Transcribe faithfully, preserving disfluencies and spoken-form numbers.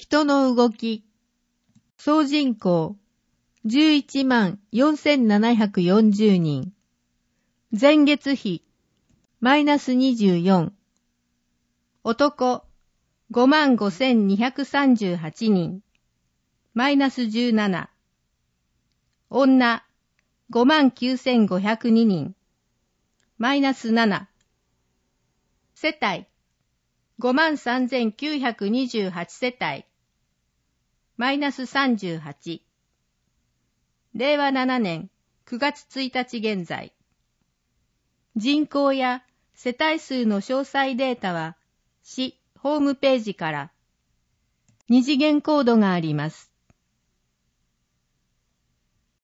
人の動き。総人口じゅういちまんよんせんななひゃくよんじゅうにん。前月比マイナスにじゅうよん。男ごまんごせんにひゃくさんじゅうはちにん。マイナスじゅうなな。女ごまんきゅうせんごひゃくににん。マイナスなな。世帯ごまんさんぜんきゅうひゃくにじゅうはち世帯。マイナスさんじゅうはち。れいわななねんくがつついたち現在。人口や世帯数の詳細データは市ホームページから二次元コードがあります。